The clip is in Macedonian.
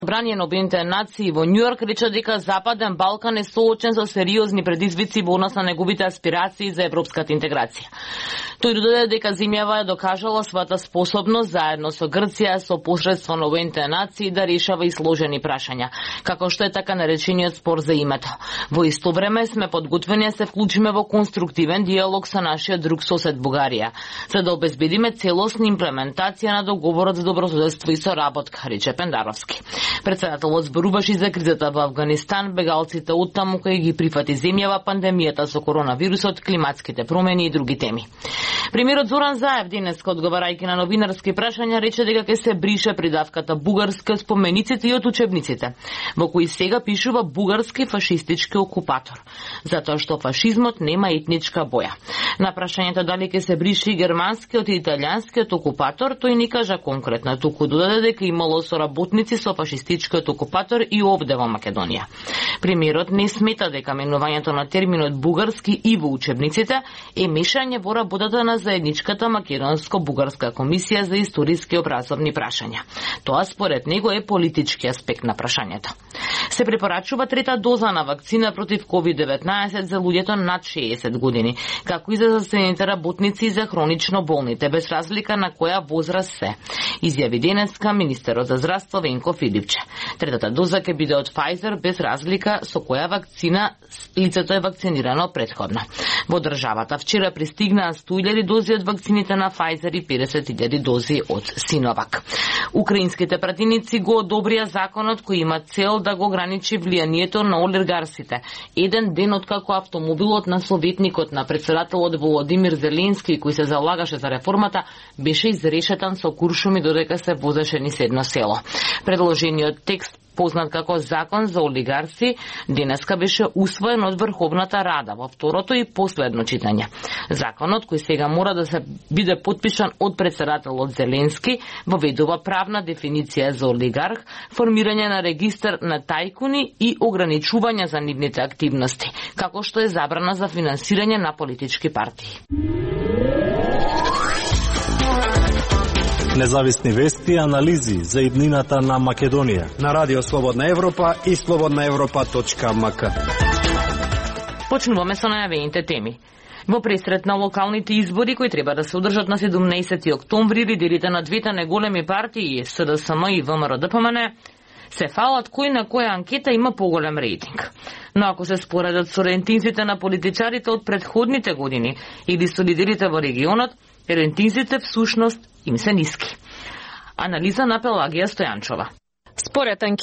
Брание на Обединетите нации во Њујорк рече дека Западен Балкан е соочен со сериозни предизвици во однос на неговите аспирации за европската интеграција. Тој додаде дека земјава е докажала својата способност заедно со Грција со посредство на Обединетите нации да решава и сложени прашања, како што е така наречениот спор за името. Во исто време сме подготвени да се вклучиме во конструктивен диалог со нашиот друг сосед Бугарија, за да обезбедиме целосна имплементација на договорот за добрососедство и соработка, рече Пендаровски. Председателот зборуваше за кризата во Авганистан, бегалците оттаму кои ги прифати земјава, пандемијата со коронавирусот, климатските промени и други теми. Премиерот Зоран Заев денеска, одговарајќи на новинарски прашања, рече дека ќе се брише придавката бугарски од спомениците и од учебниците, во кои сега пишува бугарски фашистички окупатор, затоа што фашизмот нема етничка боја. На прашањето дали ќе се брише и германскиот и италијанскиот окупатор, тој не кажа конкретно, туку додаде дека имало соработници со фашистичкиот окупатор и овде во Македонија. Премиерот не смета дека менувањето на терминот бугарски и во учебниците е мешање во работата на заедничката македонско-бугарска комисија за историски образовни прашања. Тоа според него е политички аспект на прашањето. Се препорачува трета доза на вакцина против COVID-19 за луѓето над 60 години, како и за здравствените работници и за хронично болните, без разлика на која возраст се, изјави денеска министерот за здравство Венко Филипче. Третата доза ќе биде од Pfizer без разлика со која вакцина лицето е вакцинирано претходно. Во државата вчера пристигнаа 100.000 дози од вакцините на Pfizer и 50.000 дози од Синовак. Украинските пратеници го одобрија законот кој има цел да го ограничи влијанието на олигарсите. Еден ден откако автомобилот на советникот на председателот Володимир Зеленски, кој се залагаше за реформата, беше изрешетан со куршуми додека се возеше низ едно село. Предложениот текст, познат како Закон за олигарси, денеска беше усвоен од Врховната Рада во второто и последно читање. Законот, кој сега мора да се биде подпишан од председателот Зеленски, воведува правна дефиниција за олигарх, формирање на регистар на тајкуни и ограничување за нивните активности, како што е забрана за финансирање на политички партии. Независни вести и анализи за иднината на Македонија на Радио Слободна Европа и slobodnaevropa.mk. Почнуваме со најавените теми. Во пресрет на локалните избори кои треба да се одржат на 17 октомври, лидерите на двете најголеми партии СДСМ и ВМРО-ДПМН се фалат кој на која анкета има поголем рейтинг. Но ако се споредат со рейтинзите на политичарите од претходните години или со лидерите во регионот, рейтинзите всушност им се ниски. Анализа на Пелагија Стојанчова. Според